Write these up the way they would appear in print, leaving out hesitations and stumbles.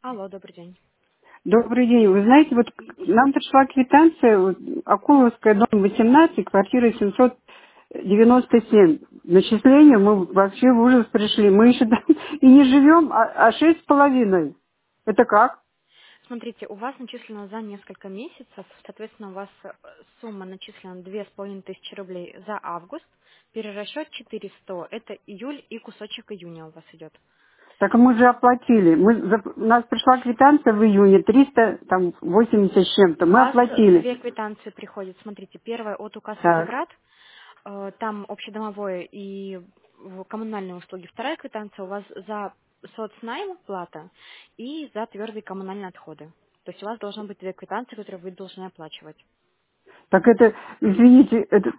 Алло, добрый день. Добрый день. Вы знаете, вот нам пришла квитанция, вот, Акуловская, дом 18, квартира 797. Начисление, мы вообще в ужас пришли. Мы еще там и не живем, а 6,5. Это как? Смотрите, у вас начислено за несколько месяцев, соответственно, у вас сумма начислена 2500 рублей за август, перерасчет 400, это июль и кусочек июня у вас идет. Так мы же оплатили. У нас пришла квитанция в июне 380 с чем-то. У Мы вас оплатили. две квитанции приходят. Смотрите, первая от УК Так. «Светоград», там общедомовое и коммунальные услуги. Вторая квитанция у вас за соцнайм плата и за твердые коммунальные отходы. То есть у вас должно быть две квитанции, которые вы должны оплачивать. Так это, извините,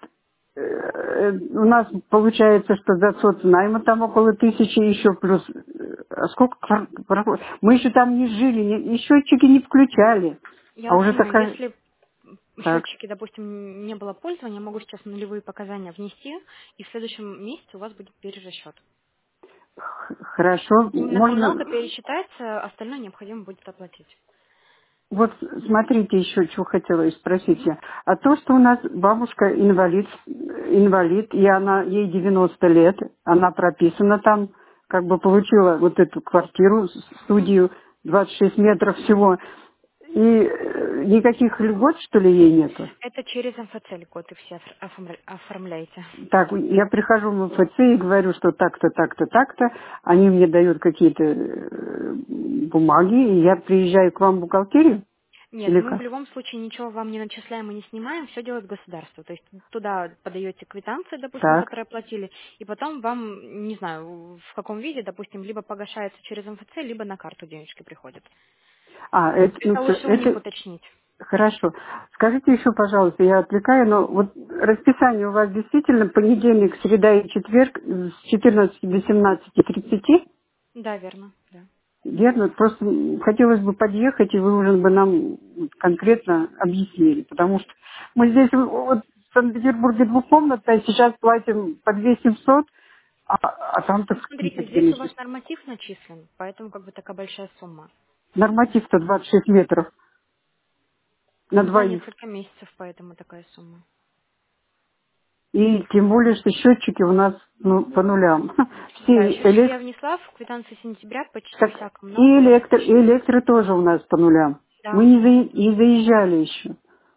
у нас получается, что за соцнайма там около 1000 еще плюс. А сколько мы еще там не жили, и счетчики не включали. Я А вас уже понимаю, такая... если Так, счетчики, допустим, не было пользования, я могу сейчас нулевые показания внести, и в следующем месяце у вас будет перерасчет. хорошо, Именно можно... коммуналка пересчитается, остальное необходимо будет оплатить. Вот смотрите еще, что хотела спросить Мгм. я. А то, что у нас бабушка инвалид, и ей 90 лет, она прописана там, как бы получила вот эту квартиру, Мгм. студию, 26 метров всего, и никаких льгот, что ли, ей нету? Это через МФЦ льготы все оформляете. Так, я прихожу в МФЦ и говорю, что так-то, так-то, так-то, они мне дают какие-то бумаги, и я приезжаю к вам в бухгалтерию, Нет, или мы в как? любом случае ничего вам не начисляем и не снимаем, все делает государство. То есть туда подаете квитанции, допустим, Так. которые оплатили, и потом вам, не знаю, в каком виде, допустим, либо погашается через МФЦ, либо на карту денежки приходят. Ну, Это лучше у них это уточнить. хорошо. Скажите еще, пожалуйста, я отвлекаю, но вот расписание у вас действительно понедельник, среда и четверг с 14 до 17:30, Да, верно, да. верно? Просто хотелось бы подъехать, и вы уже бы нам конкретно объяснили, потому что мы здесь вот в Санкт-Петербурге двухкомнатная, сейчас платим по 2700, а там так Ну, смотрите, какие-то здесь у месяцы. вас норматив начислен, поэтому как бы такая большая сумма. Норматив-то 26 метров на Ну, за двоих. несколько месяцев, поэтому такая сумма. И тем более, что счетчики у нас по нулям. Да, Все счетчики я внесла в квитанции сентября, почти так, вся и коммуналка у вас и включена. электро тоже у нас по нулям. Мы Да, да, не заезжали еще.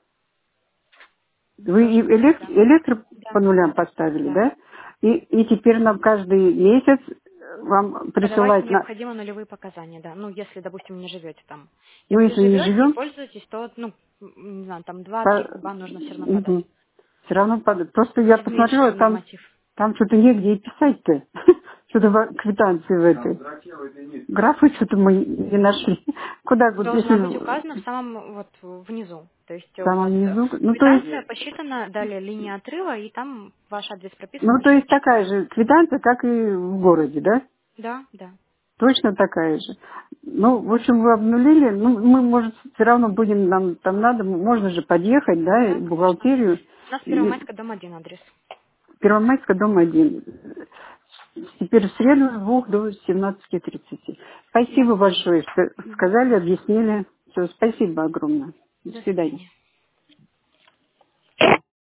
Вы и должно быть, да. электро по Да, нулям поставили, да. да? И теперь нам каждый месяц вам Подавать присылать необходимо нулевые показания, да. Ну, если, допустим, не живете там. ну, Если если не живете и живем, пользуетесь, то, ну, не знаю, там 2-3 куба нужно все равно подать. все равно падает. Просто я Не посмотрела, зменшили норматив. там что-то негде и писать-то. Что-то квитанции в этой. Графы что-то мы не нашли. Куда, вот Должна если быть в указана в самом вот внизу. То есть у вас самом низу, то есть, квитанция посчитана, далее линия отрыва, и там ваш адрес прописан, то точнее есть такая считывается. же квитанция, как и в городе, да? Да, да. Точно такая же. Ну, в общем, вы обнулили, ну, мы, может, все равно будем, нам там надо, можно же подъехать, да, Да, в конечно. бухгалтерию. У нас И Первомайская, дом 1 адрес. Первомайская, дом 1. Теперь в среду с 2 до 17:30. Да. Спасибо большое, что сказали, объяснили. Все, спасибо огромное. До До свидания. свидания.